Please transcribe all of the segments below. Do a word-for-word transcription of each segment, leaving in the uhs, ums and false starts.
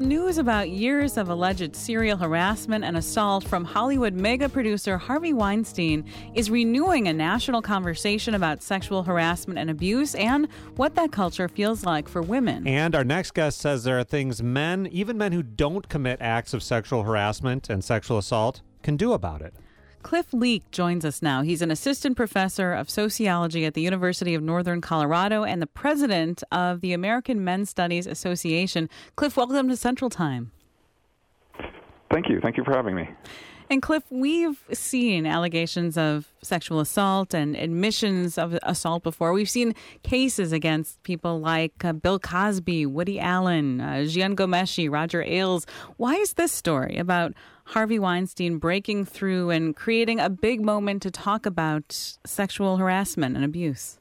News about years of alleged serial harassment and assault from Hollywood mega producer Harvey Weinstein is renewing a national conversation about sexual harassment and abuse and what that culture feels like for women. And our next guest says there are things men, even men who don't commit acts of sexual harassment and sexual assault, can do about it. Cliff Leak joins us now. He's an assistant professor of sociology at the University of Northern Colorado and the president of the American Men's Studies Association. Cliff, welcome to Central Time. Thank you. Thank you for having me. And Cliff, we've seen allegations of sexual assault and admissions of assault before. We've seen cases against people like uh, Bill Cosby, Woody Allen, uh, Jian Ghomeshi, Roger Ailes. Why is this story about Harvey Weinstein breaking through and creating a big moment to talk about sexual harassment and abuse?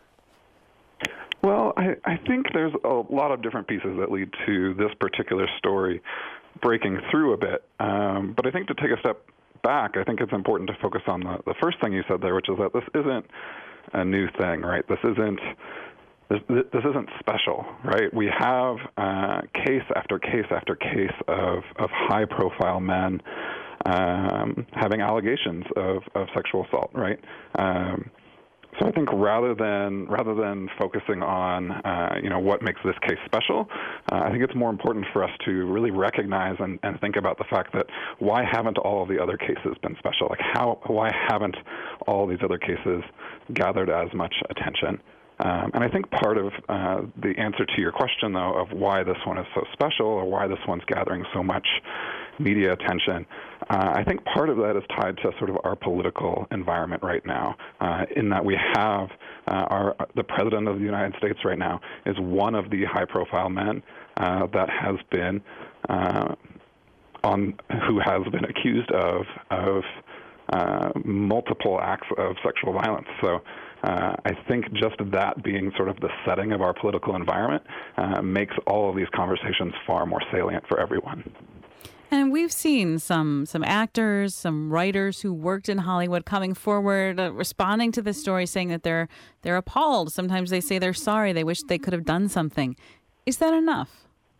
Well, I, I think there's a lot of different pieces that lead to this particular story breaking through a bit. Um, but I think to take a step back, I think it's important to focus on the, the first thing you said there, which is that this isn't a new thing, right? This isn't this, this isn't special, right? We have uh, case after case after case of, of high-profile men um, having allegations of, of sexual assault, right? Um, So I think rather than rather than focusing on uh, you know what makes this case special, uh, I think it's more important for us to really recognize and, and think about the fact that why haven't all of the other cases been special? Like how why haven't all these other cases gathered as much attention? Um, and I think part of uh, the answer to your question, though, of why this one is so special or why this one's gathering so much media attention, uh, I think part of that is tied to sort of our political environment right now, uh, in that we have uh, our the president of the United States right now is one of the high-profile men uh, that has been uh, on who has been accused of of uh, multiple acts of sexual violence. So. Uh, I think just that being sort of the setting of our political environment uh, makes all of these conversations far more salient for everyone. And we've seen some some actors, some writers who worked in Hollywood coming forward, uh, responding to this story, saying that they're they're appalled. Sometimes they say they're sorry. They wish they could have done something. Is that enough?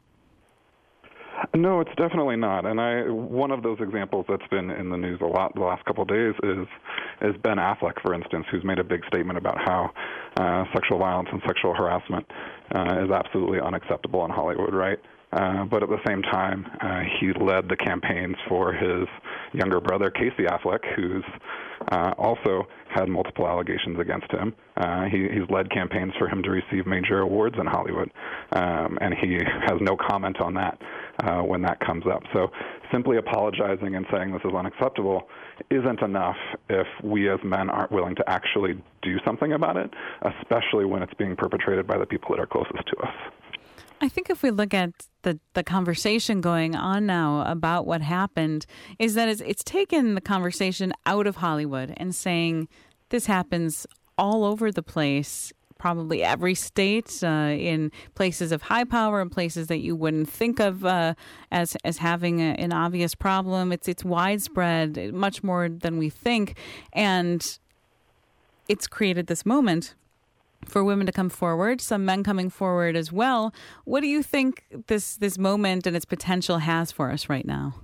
No, it's definitely not. And I one of those examples that's been in the news a lot the last couple of days is is Ben Affleck, for instance, who's made a big statement about how uh, sexual violence and sexual harassment uh, is absolutely unacceptable in Hollywood, right? Uh, but at the same time, uh, he led the campaigns for his younger brother, Casey Affleck, who's uh, also had multiple allegations against him. Uh, he, he's led campaigns for him to receive major awards in Hollywood, um, and he has no comment on that uh, when that comes up. So simply apologizing and saying this is unacceptable isn't enough if we as men aren't willing to actually do something about it, especially when it's being perpetrated by the people that are closest to us. I think if we look at the, the conversation going on now about what happened, is that it's, it's taken the conversation out of Hollywood and saying this happens all over the place, probably every state, uh, in places of high power and places that you wouldn't think of uh, as as having a, an obvious problem. It's it's widespread, much more than we think, and it's created this moment for women to come forward, some men coming forward as well. What do you think this this moment and its potential has for us right now?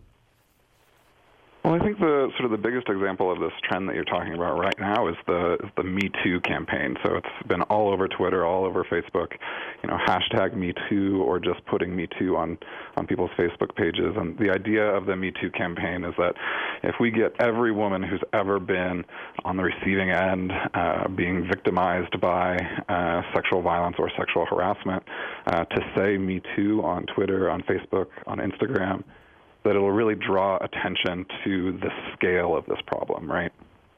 Well, I think the sort of the biggest example of this trend that you're talking about right now is the is the Me Too campaign. So it's been all over Twitter, all over Facebook, you know, hashtag Me Too, or just putting Me Too on, on people's Facebook pages. And the idea of the Me Too campaign is that if we get every woman who's ever been on the receiving end, uh, being victimized by uh, sexual violence or sexual harassment, uh, to say Me Too on Twitter, on Facebook, on Instagram, that it will really draw attention to the scale of this problem, right?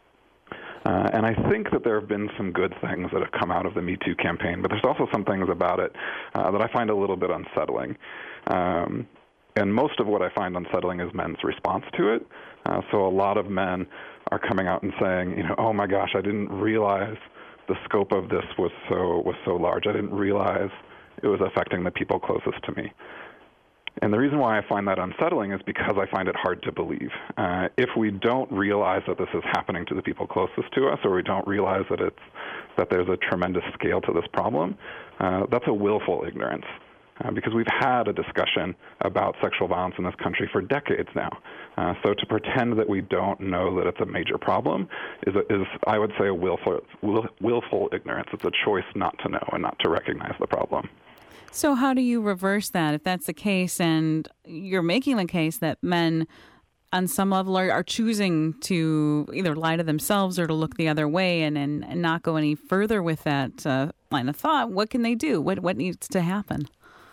Uh, and I think that there have been some good things that have come out of the Me Too campaign, but there's also some things about it uh, that I find a little bit unsettling. Um, and most of what I find unsettling is men's response to it. Uh, so a lot of men are coming out and saying, you know, oh my gosh, I didn't realize the scope of this was so was so large. I didn't realize it was affecting the people closest to me. And the reason why I find that unsettling is because I find it hard to believe. Uh, if we don't realize that this is happening to the people closest to us, or we don't realize that it's that there's a tremendous scale to this problem, uh, that's a willful ignorance. uh, because we've had a discussion about sexual violence in this country for decades now. Uh, so to pretend that we don't know that it's a major problem is, a, is I would say, a willful, will, willful ignorance. It's a choice not to know and not to recognize the problem. So how do you reverse that if that's the case, and you're making the case that men on some level are, are choosing to either lie to themselves or to look the other way and, and, and not go any furder with that uh, line of thought? What can they do? What what needs to happen?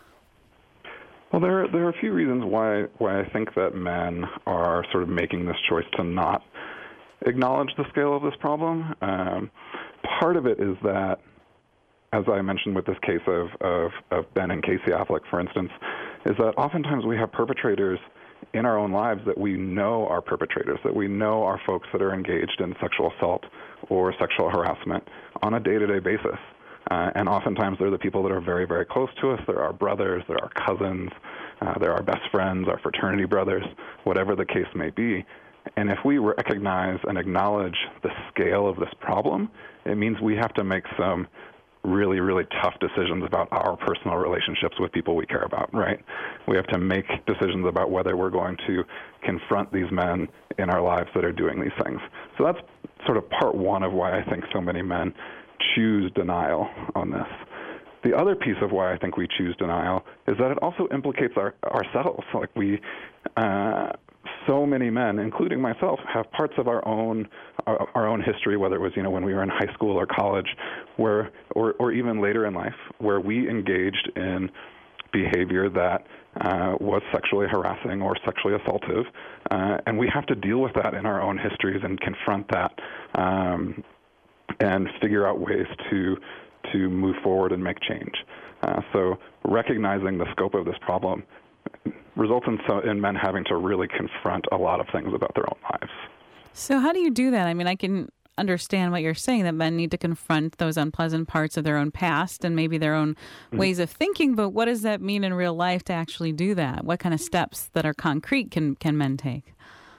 Well, there, there are a few reasons why, why I think that men are sort of making this choice to not acknowledge the scale of this problem. Um, part of it is that, as I mentioned with this case of, of, of Ben and Casey Affleck, for instance, is that oftentimes we have perpetrators in our own lives that we know are perpetrators, that we know are folks that are engaged in sexual assault or sexual harassment on a day-to-day basis. Uh, and oftentimes they're the people that are very, very close to us. They're our brothers, they're our cousins, uh, they're our best friends, our fraternity brothers, whatever the case may be. And if we recognize and acknowledge the scale of this problem, it means we have to make some really, really tough decisions about our personal relationships with people we care about, right? We have to make decisions about whether we're going to confront these men in our lives that are doing these things. So that's sort of part one of why I think so many men choose denial on this. The other piece of why I think we choose denial is that it also implicates our, ourselves. Like we, uh, so many men, including myself, have parts of our own our, our own history, whether it was, you know, when we were in high school or college, where or, or even later in life, where we engaged in behavior that uh, was sexually harassing or sexually assaultive, uh, and we have to deal with that in our own histories and confront that um, and figure out ways to to move forward and make change. Uh, so recognizing the scope of this problem results in, so, in men having to really confront a lot of things about their own lives. So how do you do that? I mean, I can understand what you're saying, that men need to confront those unpleasant parts of their own past and maybe their own mm-hmm. ways of thinking, but what does that mean in real life to actually do that? What kind of steps that are concrete can, can men take?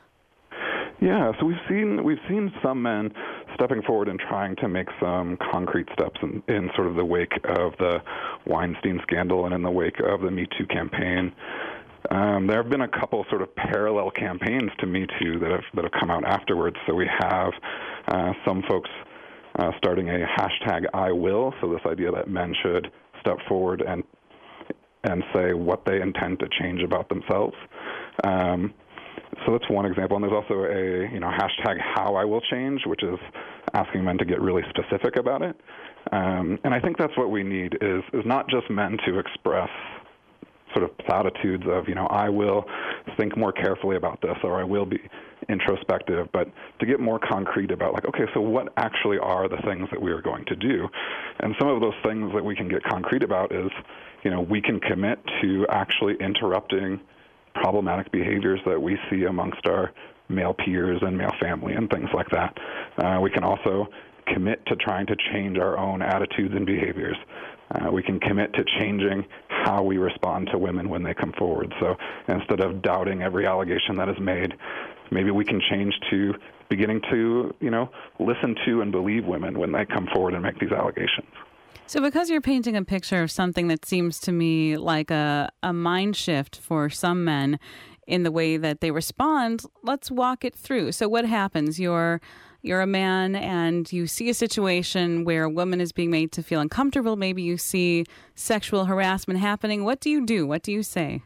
Yeah, so we've seen we've seen some men stepping forward and trying to make some concrete steps in, in sort of the wake of the Weinstein scandal and in the wake of the Me Too campaign. Um, there have been a couple sort of parallel campaigns to Me Too that have that have come out afterwards. So we have uh, some folks uh, starting a hashtag I will. So this idea that men should step forward and and say what they intend to change about themselves. Um, So that's one example. And there's also a, you know, hashtag how I will change, which is asking men to get really specific about it. Um, and I think that's what we need is, is not just men to express sort of platitudes of, you know, I will think more carefully about this or I will be introspective, but to get more concrete about like, okay, so what actually are the things that we are going to do? And some of those things that we can get concrete about is, you know, we can commit to actually interrupting problematic behaviors that we see amongst our male peers and male family and things like that. Uh, we can also commit to trying to change our own attitudes and behaviors. Uh, we can commit to changing how we respond to women when they come forward. So instead of doubting every allegation that is made, maybe we can change to beginning to, you know, listen to and believe women when they come forward and make these allegations. So because you're painting a picture of something that seems to me like a, a mind shift for some men in the way that they respond, let's walk it through. So what happens? You're you're a man and you see a situation where a woman is being made to feel uncomfortable. Maybe you see sexual harassment happening. What do you do? What do you say?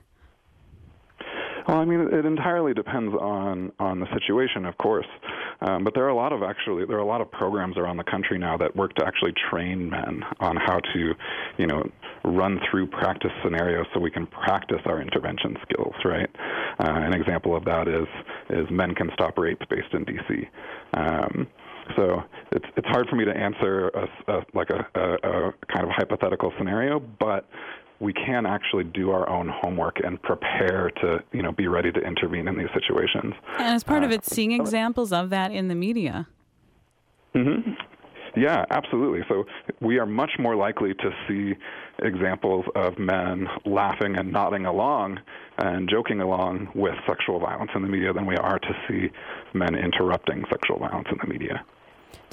Well, I mean, it entirely depends on, on the situation, of course. Um, but there are a lot of actually there are a lot of programs around the country now that work to actually train men on how to, you know, run through practice scenarios so we can practice our intervention skills. Right. Uh, an example of that is is Men Can Stop Rape, based in D C. Um, so it's it's hard for me to answer a, a, like a, a, a kind of hypothetical scenario, but we can actually do our own homework and prepare to, you know, be ready to intervene in these situations. And as part uh, of it, seeing examples of that in the media. Mm-hmm. Yeah, absolutely. So we are much more likely to see examples of men laughing and nodding along and joking along with sexual violence in the media than we are to see men interrupting sexual violence in the media.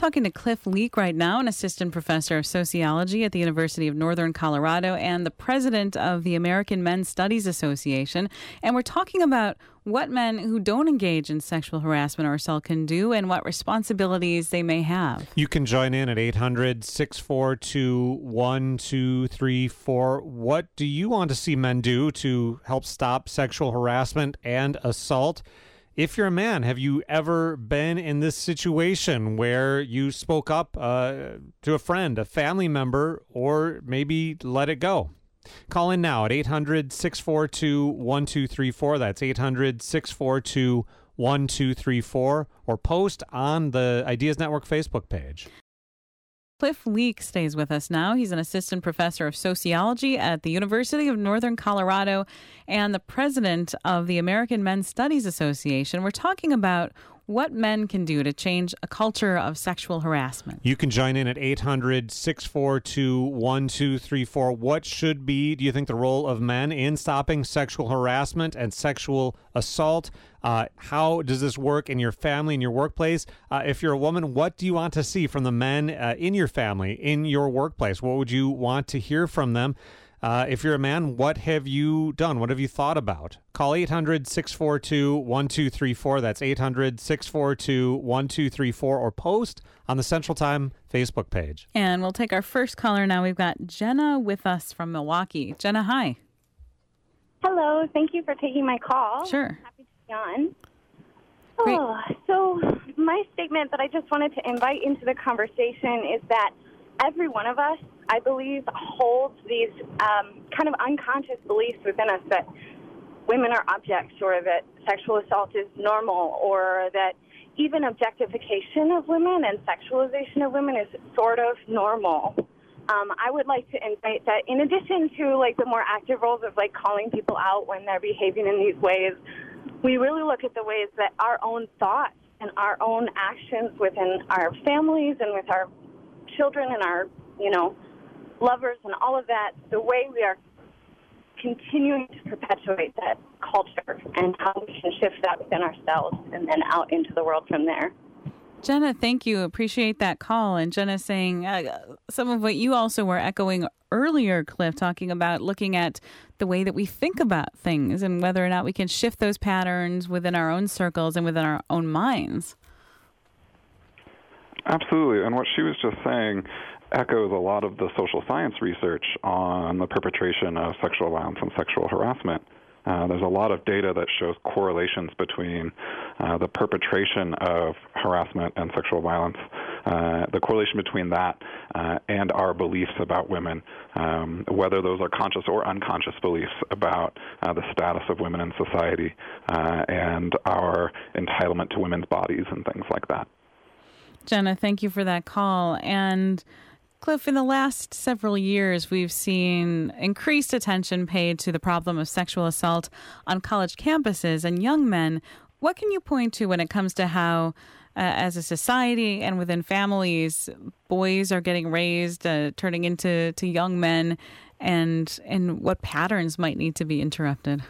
Talking to Cliff Leek right now, an assistant professor of sociology at the University of Northern Colorado and the president of the American Men's Studies Association. And we're talking about what men who don't engage in sexual harassment or assault can do and what responsibilities they may have. You can join in at eight hundred, six four two, one two three four. What do you want to see men do to help stop sexual harassment and assault? If you're a man, have you ever been in this situation where you spoke up uh, to a friend, a family member, or maybe let it go? Call in now at eight hundred, six four two, one two three four. That's eight hundred, six four two, one two three four. Or post on the Ideas Network Facebook page. Cliff Leek stays with us now. He's an assistant professor of sociology at the University of Northern Colorado and the president of the American Men's Studies Association. We're talking about what men can do to change a culture of sexual harassment. You can join in at eight hundred, six four two, one two three four. What should be, do you think, the role of men in stopping sexual harassment and sexual assault? Uh, how does this work in your family, in your workplace? Uh, if you're a woman, what do you want to see from the men uh, in your family, in your workplace? What would you want to hear from them? Uh, if you're a man, what have you done? What have you thought about? Call eight hundred, six four two, one two three four. That's eight hundred, six four two, one two three four. Or post on the Central Time Facebook page. And we'll take our first caller now. We've got Jenna with us from Milwaukee. Jenna, hi. Hello. Thank you for taking my call. Sure. Happy to be on. Great. Oh, so my statement that I just wanted to invite into the conversation is that every one of us, I believe, holds these um, kind of unconscious beliefs within us that women are objects, or that sexual assault is normal, or that even objectification of women and sexualization of women is sort of normal. Um, I would like to invite that in addition to like the more active roles of like calling people out when they're behaving in these ways, we really look at the ways that our own thoughts and our own actions within our families and with our children and our, you know, lovers and all of that, the way we are continuing to perpetuate that culture and how we can shift that within ourselves and then out into the world from there. Jenna, thank you. Appreciate that call. And Jenna saying uh, some of what you also were echoing earlier, Cliff, talking about looking at the way that we think about things and whether or not we can shift those patterns within our own circles and within our own minds. Absolutely. And what she was just saying echoes a lot of the social science research on the perpetration of sexual violence and sexual harassment. Uh, there's a lot of data that shows correlations between uh, the perpetration of harassment and sexual violence, uh, the correlation between that uh, and our beliefs about women, um, whether those are conscious or unconscious beliefs about uh, the status of women in society uh, and our entitlement to women's bodies and things like that. Jenna, thank you for that call. And Cliff, in the last several years, we've seen increased attention paid to the problem of sexual assault on college campuses and young men. What can you point to when it comes to how, uh, as a society and within families, boys are getting raised, uh, turning into to young men, and and what patterns might need to be interrupted?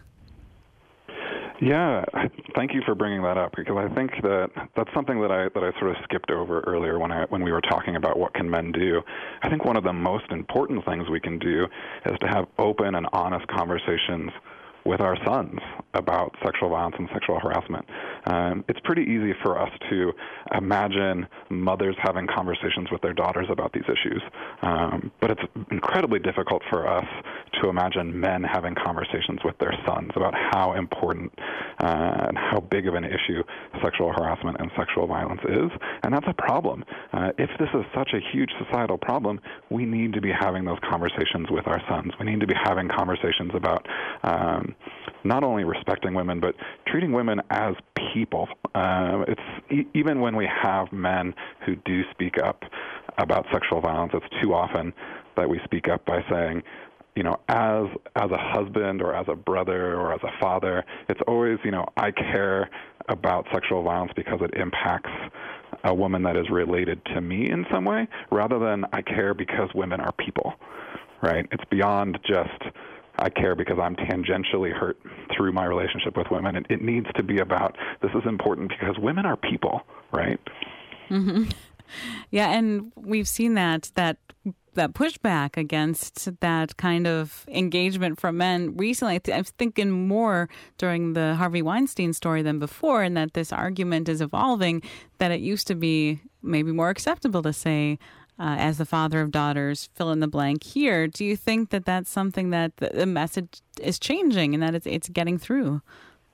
Yeah, thank you for bringing that up, because I think that that's something that I that I sort of skipped over earlier when I when we were talking about what can men do. I think one of the most important things we can do is to have open and honest conversations with our sons about sexual violence and sexual harassment. Um, it's pretty easy for us to imagine mothers having conversations with their daughters about these issues, um, but it's incredibly difficult for us to imagine men having conversations with their sons about how important uh, and how big of an issue sexual harassment and sexual violence is, and that's a problem. Uh, if this is such a huge societal problem, we need to be having those conversations with our sons. We need to be having conversations about um, not only respecting women, but treating women as people. Uh, it's e- even when we have men who do speak up about sexual violence, it's too often that we speak up by saying, you know, as as a husband or as a brother or as a father, it's always, you know, I care about sexual violence because it impacts a woman that is related to me in some way, rather than I care because women are people, right? It's beyond just I care because I'm tangentially hurt through my relationship with women. It, it needs to be about, this is important because women are people, right? Mm-hmm. Yeah, and we've seen that that that pushback against that kind of engagement from men recently. I was thinking more during the Harvey Weinstein story than before, and that this argument is evolving, that it used to be maybe more acceptable to say, uh, as the father of daughters, fill in the blank here. Do you think that that's something that the message is changing and that it's, it's getting through?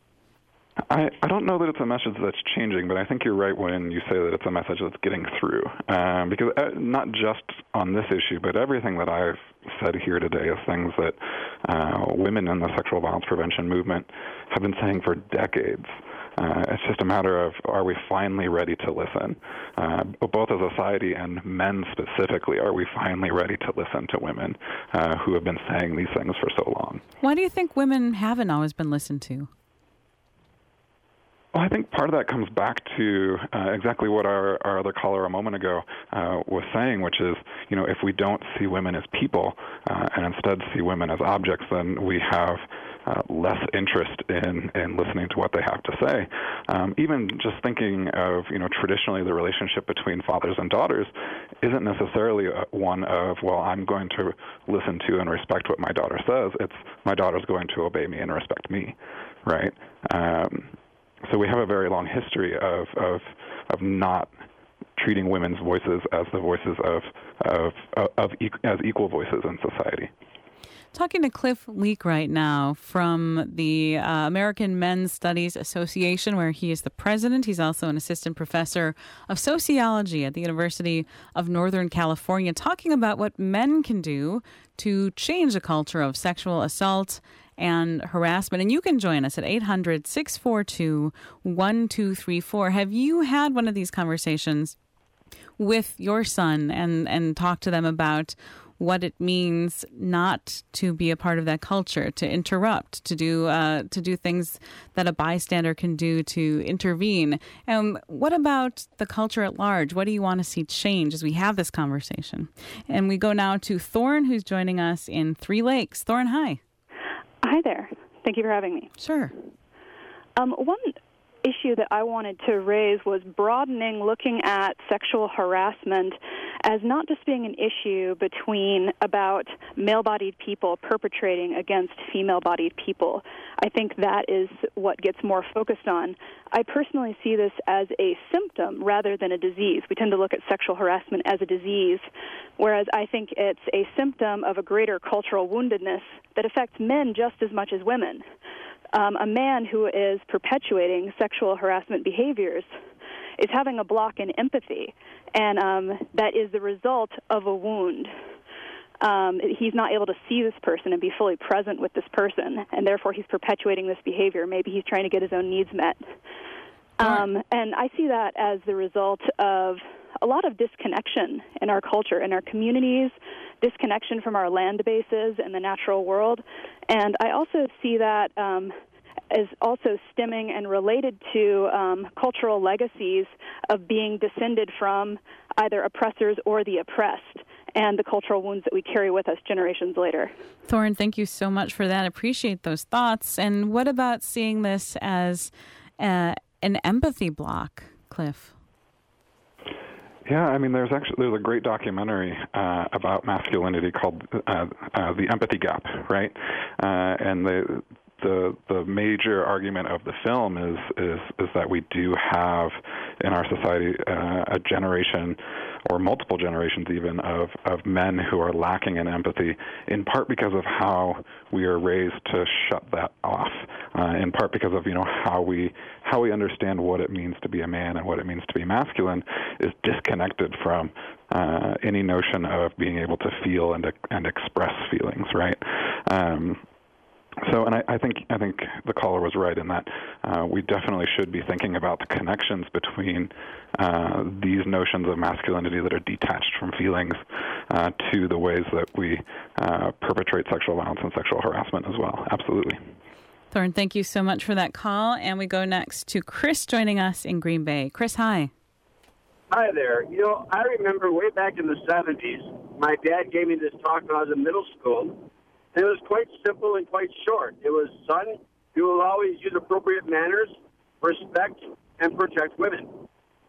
I, I don't know that it's a message that's changing, but I think you're right when you say that it's a message that's getting through. Um, because uh, not just on this issue, but everything that I've said here today is things that uh, women in the sexual violence prevention movement have been saying for decades. Uh, it's just a matter of, are we finally ready to listen? Uh, both as a society and men specifically, are we finally ready to listen to women uh, who have been saying these things for so long? Why do you think women haven't always been listened to? Well, I think part of that comes back to uh, exactly what our, our other caller a moment ago uh, was saying, which is, you know, if we don't see women as people uh, and instead see women as objects, then we have uh, less interest in, in listening to what they have to say. Um, even just thinking of, you know, traditionally the relationship between fathers and daughters isn't necessarily a, one of, well, I'm going to listen to and respect what my daughter says. It's my daughter's going to obey me and respect me, right? Um, So we have a very long history of of, of not treating women's voices as the voices of of, of e- as equal voices in society. Talking to Cliff Leek right now from the uh, American Men's Studies Association, where he is the president. He's also an assistant professor of sociology at the University of Northern California, talking about what men can do to change the culture of sexual assault and harassment. And you can join us at eight hundred, six four two, one two three four. Have you had one of these conversations with your son and, and talked to them about what it means not to be a part of that culture, to interrupt, to do uh, to do things that a bystander can do to intervene? And what about the culture at large? What do you want to see change as we have this conversation? And we go now to Thorn, who's joining us in Three Lakes. Thorn, hi. Hi there. Thank you for having me. Sure. Um, one issue that I wanted to raise was broadening looking at sexual harassment as not just being an issue between about male-bodied people perpetrating against female-bodied people. I think that is what gets more focused on. I personally see this as a symptom rather than a disease. We tend to look at sexual harassment as a disease, whereas I think it's a symptom of a greater cultural woundedness that affects men just as much as women. Um, a man who is perpetuating sexual harassment behaviors is having a block in empathy, and um, that is the result of a wound. Um, he's not able to see this person and be fully present with this person, and therefore he's perpetuating this behavior. Maybe he's trying to get his own needs met. Um, and I see that as the result of a lot of disconnection in our culture, in our communities, disconnection from our land bases and the natural world. And I also see that um, as also stemming and related to um, cultural legacies of being descended from either oppressors or the oppressed, and the cultural wounds that we carry with us generations later. Thorn, thank you so much for that. Appreciate those thoughts. And what about seeing this as uh, an empathy block, Cliff? Yeah, I mean, there's actually there's a great documentary uh, about masculinity called uh, uh, "The Empathy Gap," right? Uh, and the the the major argument of the film is is is that we do have in our society uh, a generation, or multiple generations even, of of men who are lacking in empathy, in part because of how we are raised to shut that off, uh, in part because of you know how we how we understand what it means to be a man and what it means to be masculine is disconnected from uh, any notion of being able to feel and and express feelings, right? Um, So, and I, I think I think the caller was right in that uh, we definitely should be thinking about the connections between uh, these notions of masculinity that are detached from feelings uh, to the ways that we uh, perpetrate sexual violence and sexual harassment as well. Absolutely. Thorn, thank you so much for that call. And we go next to Chris joining us in Green Bay. Chris, hi. Hi there. You know, I remember way back in the seventies, my dad gave me this talk when I was in middle school. And it was quite simple and quite short. It was, son, you will always use appropriate manners, respect, and protect women.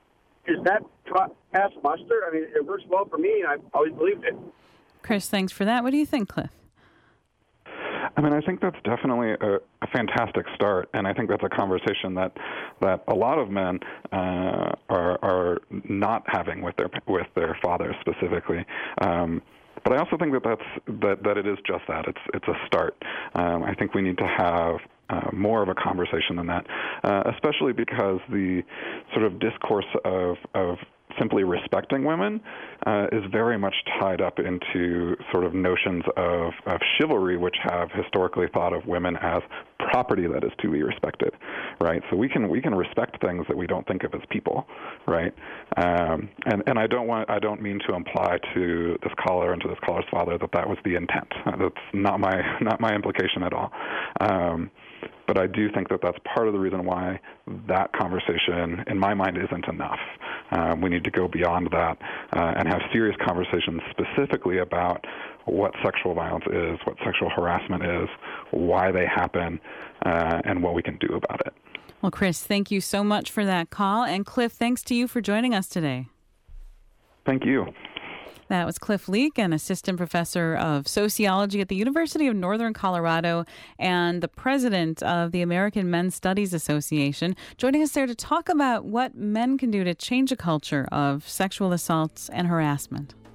is that tra- past muster? I mean, it works well for me, and I've always believed it. Chris, thanks for that. What do you think, Cliff? I mean, I think that's definitely a, a fantastic start, and I think that's a conversation that that a lot of men uh, are are not having with their with their fathers specifically. Um, but I also think that that's that, that it is just that. It's it's a start. Um, I think we need to have uh, more of a conversation than that, uh, especially because the sort of discourse of of simply respecting women uh, is very much tied up into sort of notions of, of chivalry, which have historically thought of women as property that is to be respected, right? So we can we can respect things that we don't think of as people, right? Um, and and I don't want I don't mean to imply to this caller and to this caller's father that that was the intent. That's not my not my implication at all. Um, But I do think that that's part of the reason why that conversation, in my mind, isn't enough. Um, we need to go beyond that uh, and have serious conversations specifically about what sexual violence is, what sexual harassment is, why they happen, uh, and what we can do about it. Well, Chris, thank you so much for that call. And Cliff, thanks to you for joining us today. Thank you. That was Cliff Leake, an assistant professor of sociology at the University of Northern Colorado and the president of the American Men's Studies Association, joining us there to talk about what men can do to change a culture of sexual assaults and harassment.